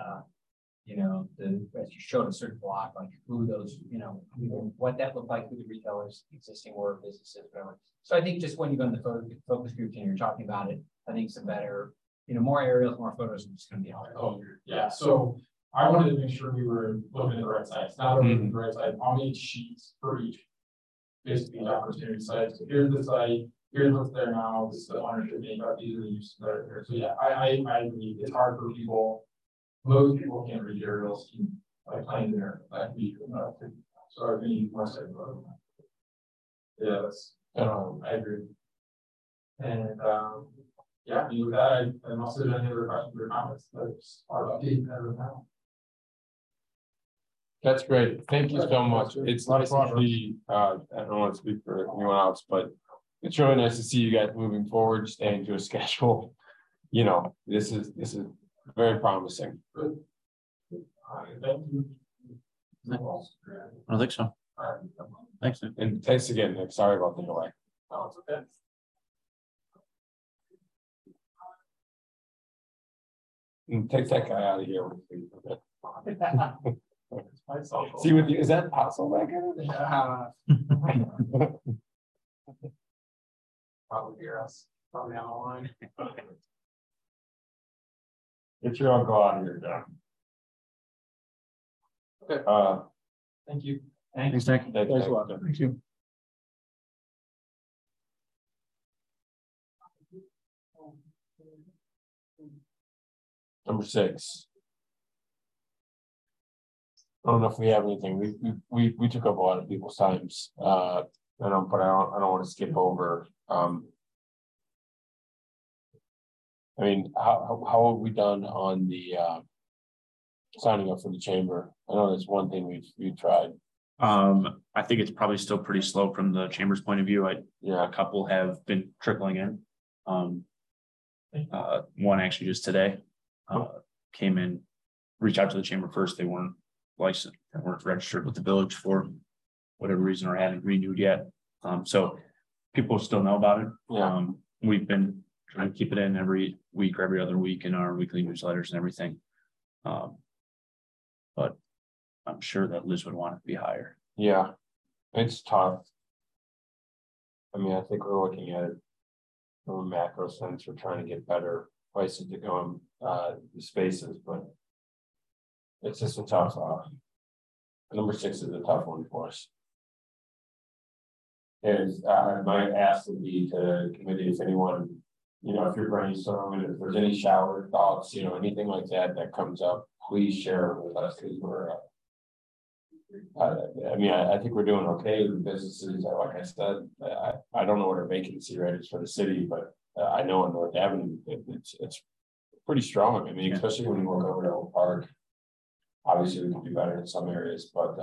as you showed a certain block, like who those, what that looked like, who the retailers existing were, businesses, whatever. So I think just when you go in the focus group and you're talking about it, I think some better, more aerials, more photos are just going to be helpful. Oh, yeah. So I wanted to make sure we were looking at the right sites. Now that we're looking at the right site, I'll need sheets for each. Basically, opportunity sites. So here's the site. Here's what's there now. This is the ownership makeup. These are the uses that are there. So yeah, I agree. It's hard for people. Most people can't read aerials like plain there. That be so I need more site. Yeah, that's I agree. And yeah, I mean, with that, I'm also doing any other questions or comments. That's our update as of now. That's great. Thank you so much. It's nice to see, I don't want to speak for anyone else, but it's really nice to see you guys moving forward, staying to a schedule. This is very promising. Good. Thank you. I don't think so. Thanks, Nick. And thanks again, Nick. Sorry about the delay. No, it's okay. And take that guy out of here. See with you, is that possible back there? Probably hear us, probably on the line. Get your uncle out of here, John. Okay. Thank you. Thanks, Nick. Thanks a lot. Thank you. Number 6. I don't know if we have anything. We took up a lot of people's times. I don't want to skip over. I mean, how have we done on the signing up for the chamber? I know that's one thing we've tried. I think it's probably still pretty slow from the chamber's point of view. A couple have been trickling in. One actually just today came in, reached out to the chamber first. They weren't licensed, they weren't registered with the village for whatever reason or hadn't renewed yet. So people still know about it. We've been trying to keep it in every week or every other week in our weekly newsletters and everything. But I'm sure that Liz would want it to be higher. Yeah, it's tough. I mean, I think we're looking at it from a macro sense. We're trying to get better places to go in the spaces, but it's just a tough. Number 6 is a tough one for us. Is my ask would be to the committee, if anyone, if you're brainstorming, if there's any shower thoughts, anything like that comes up, please share it with us, because we're. I mean, I think we're doing okay with businesses. Like I said, I don't know what our vacancy rate is for the city, but I know on North Avenue it's pretty strong. I mean, especially when you look over to Oak Park. Obviously, we can do better in some areas, but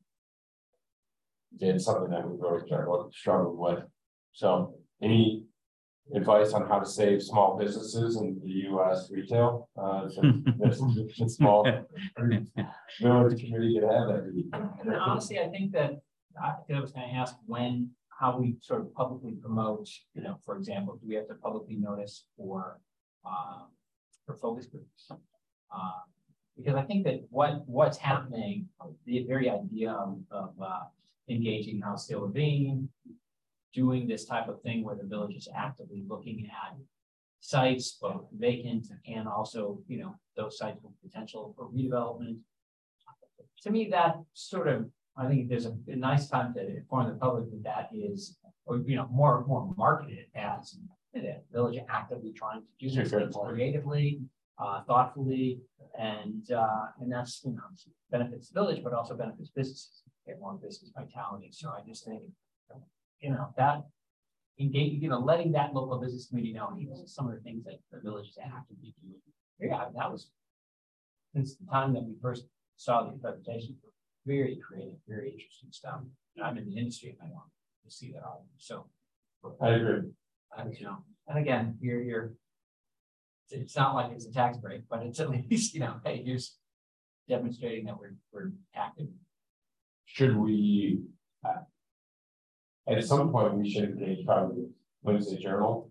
it's something that we've really struggled with. So, any advice on how to save small businesses in the U.S. retail? It's small. Village community can have that. And honestly, I think that I was going to ask how we sort of publicly promote. For example, do we have to publicly notice for focus groups? Because I think that what's happening, the very idea of engaging Housedale Ravine, doing this type of thing where the village is actively looking at sites, both vacant and also, those sites with potential for redevelopment. To me, that sort of, I think there's a nice time to inform the public that is, or, more marketed as the village actively trying to do these things creatively, thoughtfully, and that's, benefits the village, but also benefits businesses, get more business vitality. So I just think, that engage, letting that local business community know some of the things that the village is actively doing. Yeah, that was since the time that we first saw the presentation. Very creative, very interesting stuff. I'm in the industry, and I want to see that all. So I agree. And again, it's not like it's a tax break, but it's at least, hey, here's demonstrating that we're active. Should we? At some point, we should engage probably Wednesday Journal.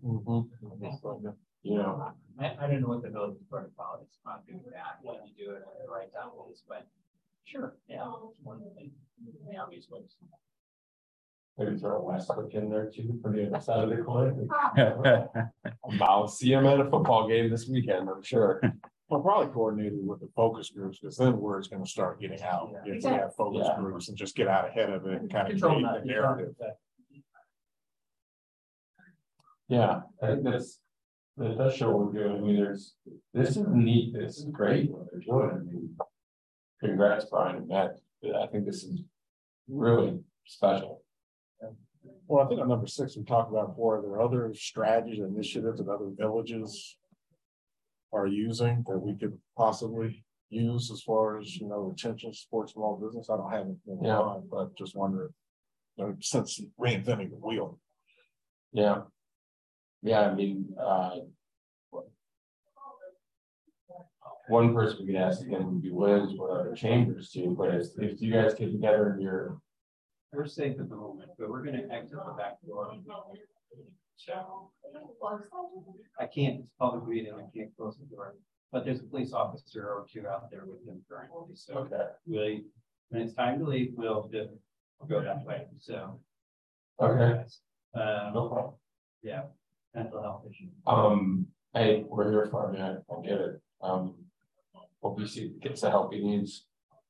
I don't know what the village board of politics about doing that when you do it at the right time is, but sure, yeah, one of the things, the obvious ways. Maybe throw a Westbrook in there too for the other side of the coin. I'll see him at a football game this weekend, I'm sure. Well, probably coordinated with the focus groups, because then word is going to start getting out. If we have focus groups and just get out ahead of it and kind of create the narrative. Yeah, I think that does show what we're doing. I mean, this is neat. This is great what they're doing. I mean, congrats, Brian and Matt. I think this is really special. Well, I think on number 6, we talked about before, there are other strategies, initiatives that other villages are using that we could possibly use as far as, retention, support small business. I don't have it in mind, but just wonder, since reinventing the wheel. Yeah. Yeah, I mean, one person we could ask again would be Liz, what other chambers do, but if you guys get together in your. We're safe at the moment, but we're going to exit the back door. I can't, it's public meeting, I can't close the door. but there's a police officer or two out there with them currently, so Okay, really, when it's time to leave, we'll just go that way, so. okay, Um, no problem. yeah, mental health issue. Hey, we're here for you, I get it, hope you see, gets the help he needs.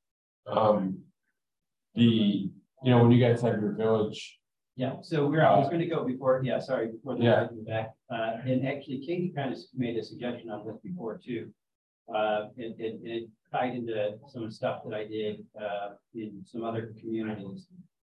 When you guys have your village, Yeah, so I was gonna go before, yeah, sorry, before the Yeah. back, and actually Katie kind of made a suggestion on this before too. It tied into some stuff that I did, in some other communities.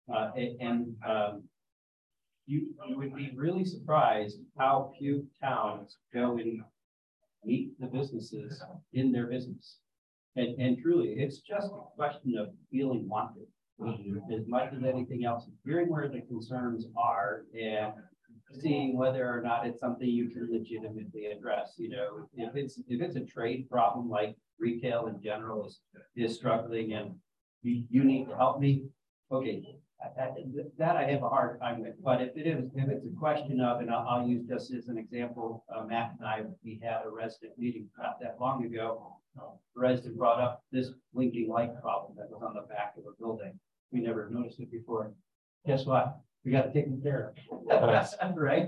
You would be really surprised how few towns go and meet the businesses in their business. And truly, it's just a question of feeling wanted. As much as anything else, hearing where the concerns are and seeing whether or not it's something you can legitimately address. If it's a trade problem like retail in general is struggling and you need to help me, okay, that I have a hard time with. But if it's a question of, and I'll use just as an example, Matt and we had a resident meeting not that long ago. The resident brought up this blinking light problem that was on the back of a building. We never noticed it before. Guess what? We got it taken care of. Right?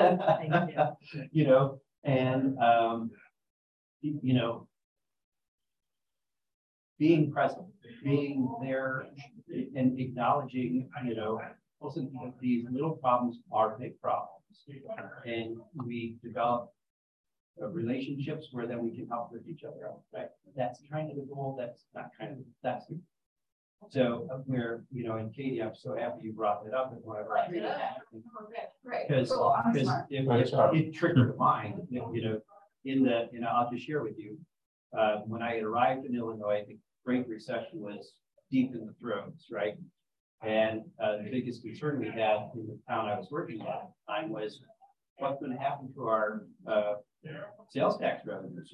Being present, being there and acknowledging, listen, these little problems are big problems. And we develop relationships where then we can help with each other out, right? That's kind of the goal. That's so and Katie, I'm so happy you brought that up. Right. Because it triggered mine, I'll just share with you, when I had arrived in Illinois, the Great Recession was deep in the throes, right? And the biggest concern we had in the town I was working at the time was what's going to happen to our sales tax revenues,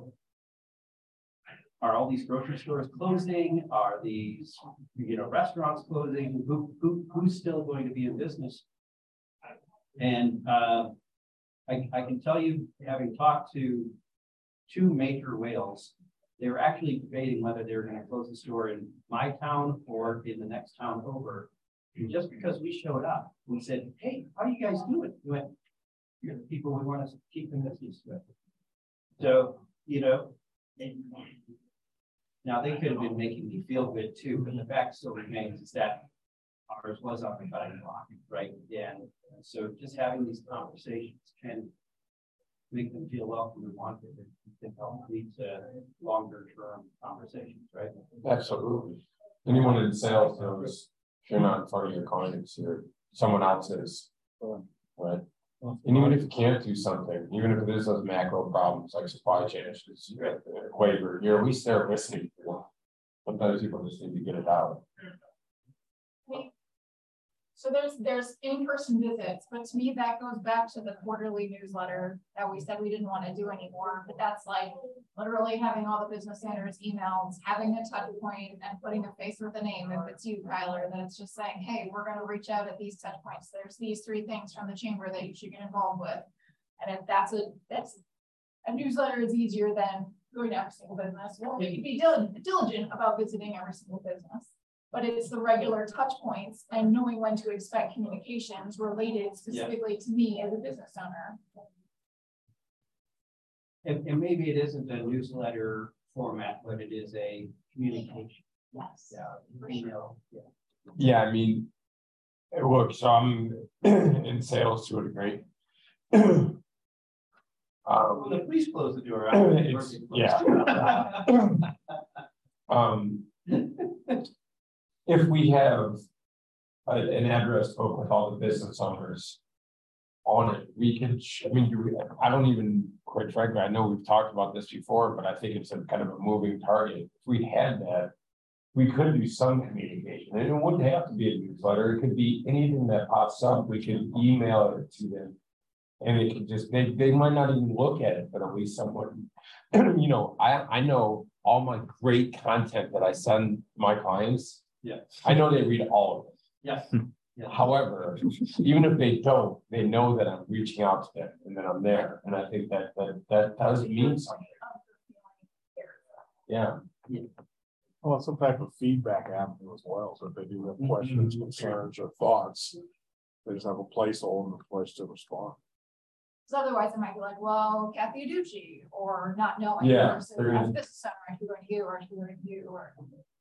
Are all these grocery stores closing? Are these, restaurants closing? Who's still going to be in business? And I can tell you, having talked to two major whales, they were actually debating whether they were going to close the store in my town or in the next town over. And just because we showed up, we said, "Hey, how do you guys do it?" We went, "You're the people we want to keep in business with." So, now they could have been making me feel good too, but the fact still remains is that ours was on the cutting block, right? And so just having these conversations can make them feel welcome and wanted, and can help lead to longer term conversations, right? absolutely. Anyone in sales knows if you're not in front of your clients, you're someone else's, right? And even if you can't do something, even if it is those macro problems like supply chain issues, labor, you're at least there listening to them. Sometimes people just need to get it out. So there's in-person visits, but to me, that goes back to the quarterly newsletter that we said we didn't want to do anymore. But that's like literally having all the business owners' emails, having a touch point and putting a face with a name. If it's you, Kyler, then it's just saying, hey, we're going to reach out at these touch points. There's these 3 things from the chamber that you should get involved with. And if that's a newsletter is easier than going to every single business. Well, you can be diligent about visiting every single business. But it's the regular touch points and knowing when to expect communications related specifically to me as a business owner. And maybe it isn't a newsletter format, but it is a communication. Yes. Email. Yeah, I mean, look, so I'm in sales to a degree. Well, please close the door. If we have an address book with all the business owners on it, we can, I don't even, quite frankly, I know we've talked about this before, but I think it's a kind of a moving target. If we had that, we could do some communication, and it wouldn't have to be a newsletter. It could be anything that pops up. We can email it to them, and it could just, they might not even look at it, but at least someone, I know all my great content that I send my clients. Yeah, I know they read all of it. yes. Yeah. However, even if they don't, they know that I'm reaching out to them and that I'm there. And I think that does mean something. Yeah, Well, some type of feedback avenue as well, so if they do have questions, concerns, or thoughts, they just have a placeholder and a place to respond. Because otherwise it might be like, well, Kathy Aducci, or not knowing. Yeah, Versus they're gonna- this summer, I could go to you, or I could go to you, or.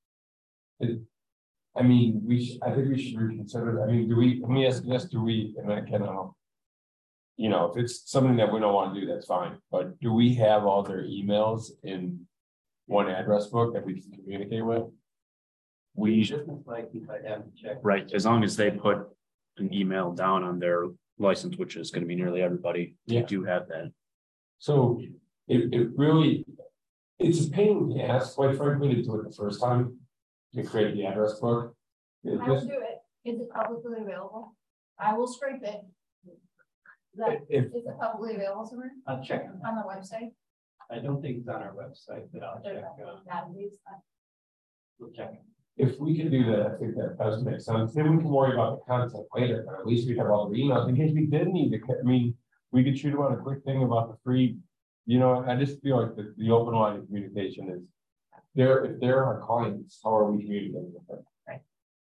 I mean, I think we should reconsider, I mean, let me ask this, do we, and I can, you know, if it's something that we don't want to do, that's fine, but do we have all their emails in one address book that we can communicate with? We, Just like if I have to check. right, as long as they put an email down on their license, which is gonna be nearly everybody, they Yeah. do have that. So it really, it's a pain in the ass, quite frankly, to do it the first time, to create the address book. It I will just- do it. Is it publicly available? I will scrape it. Is If, it publicly available somewhere I'll check on that. on the website? I don't think it's on our website, but I'll check, we'll check. if we can do that, I think that does make sense, then we can worry about the content later, but at least we have all the emails, in case we did need to, I mean, we could shoot out a quick thing about the free, you know, I just feel like the open line of communication is, if they're our clients, how are we communicating with them? Right.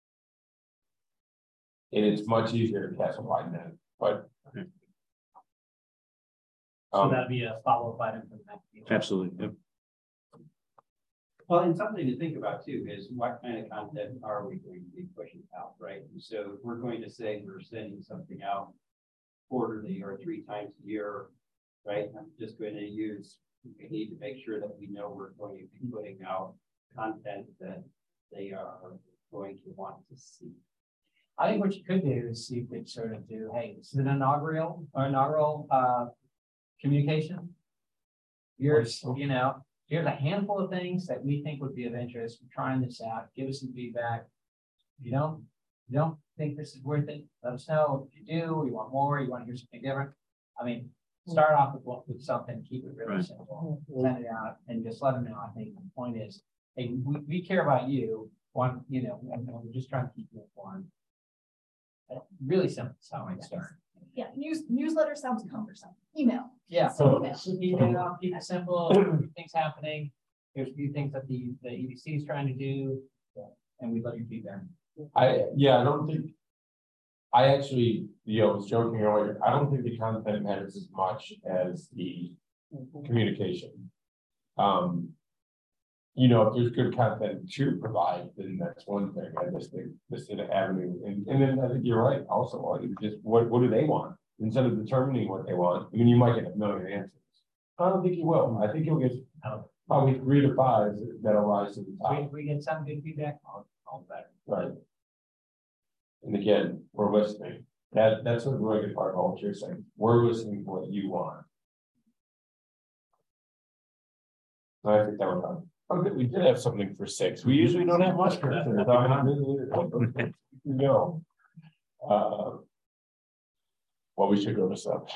And it's much easier to cast a wide net, but. So that'd be a follow-up item for the next meeting. Absolutely, yep. Well, and something to think about too is what kind of content are we going to be pushing out, right? And so if we're going to say we're sending something out quarterly or 3 times a year, right? I'm just going to use, we need to make sure that we know we're going to be putting out content that they are going to want to see. I think what you could do is see if they sort of do, hey, this is an inaugural communication. Here's, you know, here's a handful of things that we think would be of interest. We're trying this out. Give us some feedback. If you don't think this is worth it, let us know. If you do, you want more, you want to hear something different. I mean, start off with something, keep it really simple, send it out, and just let them know. I think the point is, hey, we care about you. One, you know, we're just trying to keep you informed. Really simple. That's how I start. Yeah, newsletter sounds cumbersome. Email. Yeah. So Keep it simple, things happening. There's a few things that the EDC is trying to do, and we'd love your feedback. I don't think. I actually, you know, was joking earlier, I don't think the content matters as much as the communication. You know, if there's good content to provide, then that's one thing. I just think this is an avenue, and then I think you're right. Also, like, just what do they want instead of determining what they want? I mean, you might get a million answers. I don't think you will. I think you'll get probably 3 to 5 that'll rise to the top. We get some good feedback, all better. Right. And again, we're listening. That's a really good part of what you're saying. We're listening to what you want. So I think that we're done. Okay, we did have something for 6. We usually don't have much for that. No. Well, we should go to 7.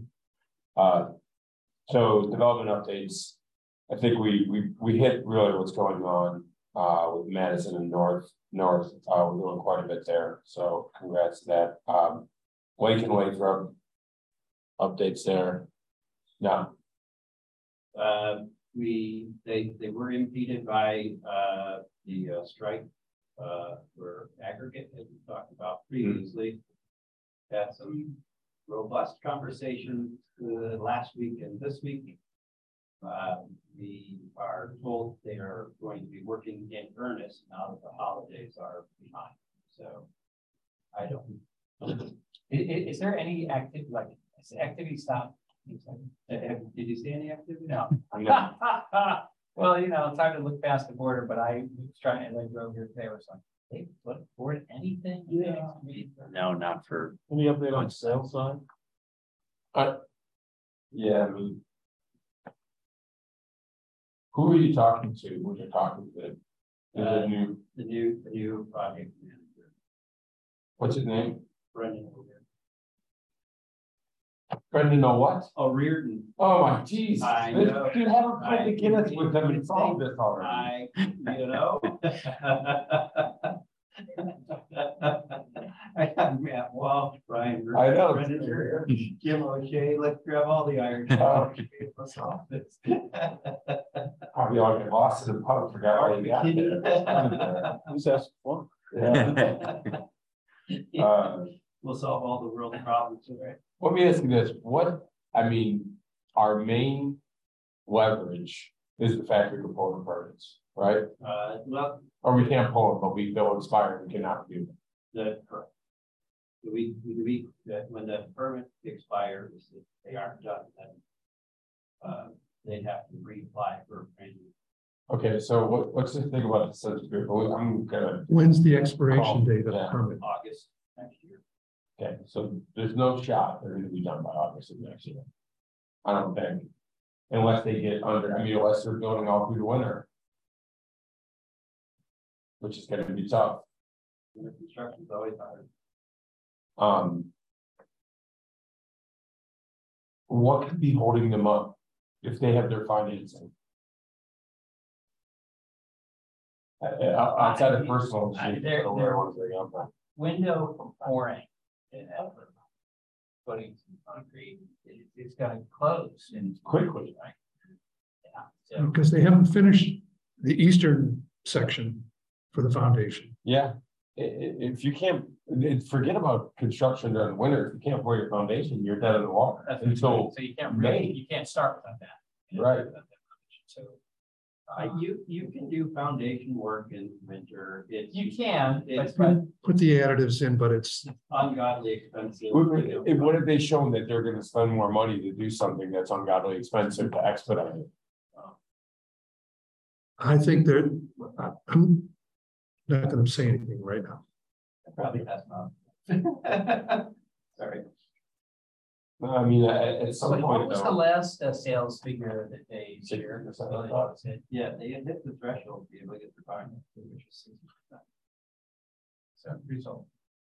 So development updates. I think we hit really what's going on with Madison and North. We're doing quite a bit there. So congrats to that. Lake and Lathrop updates there. No. They were impeded by the strike for aggregate, as we talked about previously. Had some robust conversations last week and this week. We are told they are going to be working in earnest now that the holidays are behind. So I don't. Is there any activity, like activity stop? Did you see any activity? No. Well, you know, it's hard to look past the border, but I was trying to like drove here today. Was like, hey, put forward anything? Yeah. No, not for. Any update on the sales side? Yeah, I mean. Who are you talking to when you're talking to? The new project manager. What's his name? Brendan. Brendan, know what? Oh, Reardon. Oh my geez. I know. You haven't played the Guinness with them and solved this already. You know. I have Matt Walsh, Brian. I know. Jim O'Shea, let's grab all the iron. Let's solve this. Probably all get lost in the pub, forgot all you got there. Who's asking for? We'll solve all the world problems, right? Let me ask you this, our main leverage is the fact we can pull the permits, right? Well, Or we can't pull them, but they'll expire, we cannot do them. that's correct. That when the permit expires, if they aren't done, then they'd have to reapply for a brand new. Okay, so what's the thing about the sense of, I'm gonna, When's the expiration date of the Yeah. permit? August next year. okay, so there's no shot they're gonna be done by August of next year. I don't think, unless they get under, unless they're building all through the winter. Which is gonna be tough. The construction's always hard. What could be holding them up if they have their financing? Outside of personal. Window pouring. Putting some concrete, it's gonna close and Quickly. right? Yeah, so Because they haven't finished the eastern section for the foundation. Yeah, if you can't, forget about construction during the winter, if you can't pour your foundation, you're dead in the water that's until. so you can't May. really, you can't start without that. Right. So. You can do foundation work in winter. You can, but Put the additives in, but it's, ungodly expensive. What have they shown that they're gonna spend more money to do something that's ungodly expensive to expedite it? I think they're, I'm not gonna say anything right now. Probably that's not. Sorry. I mean, at some What point was the though. last sales figure that they shared? 60%, I thought. Yeah, they had hit the threshold to be able to get the finance, which is 60%. So result.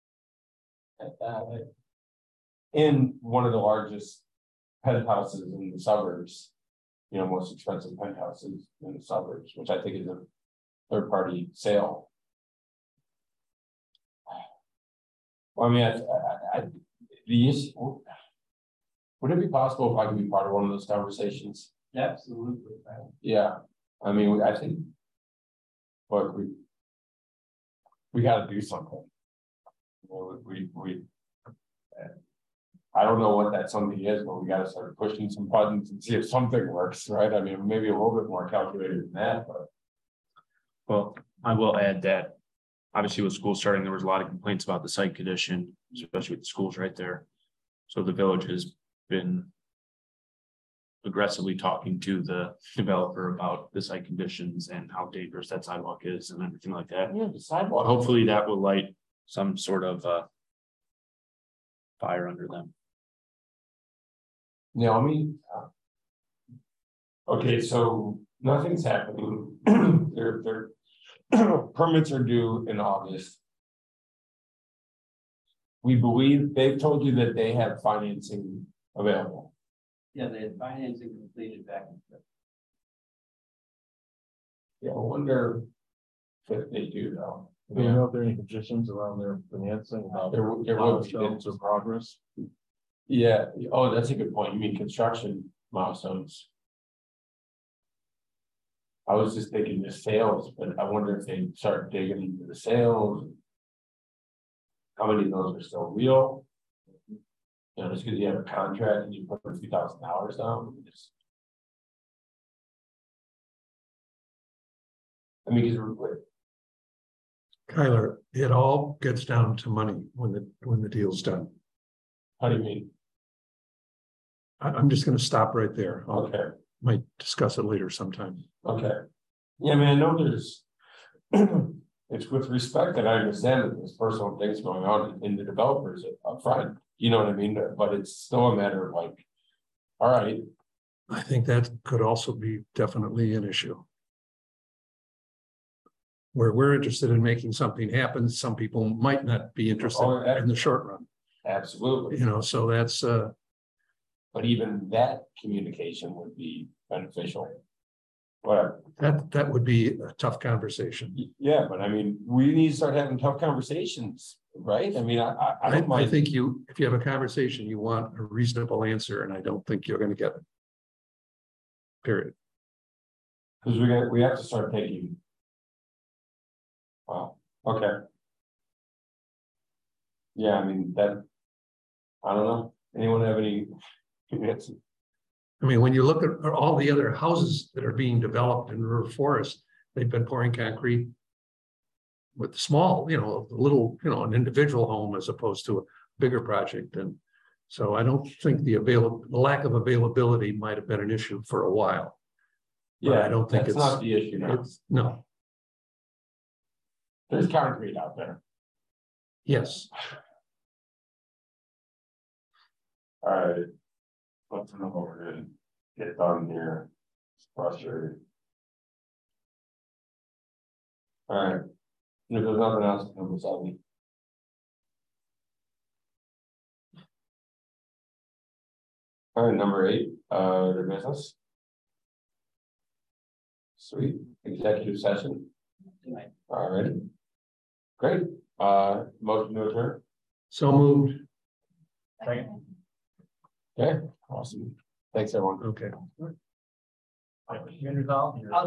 In one of the largest penthouses in the suburbs. Most expensive penthouses in the suburbs, which I think is a third party sale. Well, the issue. Would it be possible if I could be part of one of those conversations? Absolutely. Yeah, I think. Look, we gotta do something. I don't know what that something is, but we gotta start pushing some buttons and see if something works, right? Maybe a little bit more calculated than that, but. Well, I will add that obviously with school starting, there was a lot of complaints about the site condition, especially with the schools right there. So the village has been aggressively talking to the developer about the site conditions and how dangerous that sidewalk is and everything like that. Yeah, the sidewalk. Hopefully that will light some sort of fire under them. Okay, so nothing's happening. Their permits are due in August. We believe they've told you that they have financing available. Yeah, they had financing completed back in February. Yeah, I wonder if they do though. Do you know if there are any conditions around their financing? About There will be. milestones or progress? Yeah, oh, that's a good point. You mean construction milestones? I was just thinking the sales, but I wonder if they start digging into the sales. How many of those are still real? Just because you have a contract and you put a few $1,000s down. Because Kyler, it all gets down to money when the deal's done. how do you mean? I'm just gonna stop right there. I Okay, might discuss it later sometime. okay. Yeah, I know there's. It's with respect that I understand that there's personal things going on in the developers up front, you know what I mean? But it's still a matter of like, all right, I think that could also be definitely an issue. Where we're interested in making something happen, some people might not be interested in the short run, absolutely. so that's, But even that communication would be beneficial. Whatever. that would be a tough conversation. Yeah, but we need to start having tough conversations, right? I don't I mind. think if you have a conversation, you want a reasonable answer, and I don't think you're gonna get it. Period. Cause we have to start taking. Wow, okay. Yeah, I mean, that. I don't know, anyone have any? It's, I mean, when you look at all the other houses that are being developed in River Forest, they've been pouring concrete with small, little, an individual home as opposed to a bigger project. And so I don't think the lack of availability might have been an issue for a while. But yeah, I don't think that's not the issue now. No, There's concrete out there. yes. All right. Let's know what we're gonna get done here. It's frustrating. All right. If there's nothing else, number 7. All right, number 8, the business. Sweet, executive session. All right. Great, motion to adjourn. So moved. Okay, awesome. Thanks, everyone. Okay. I'll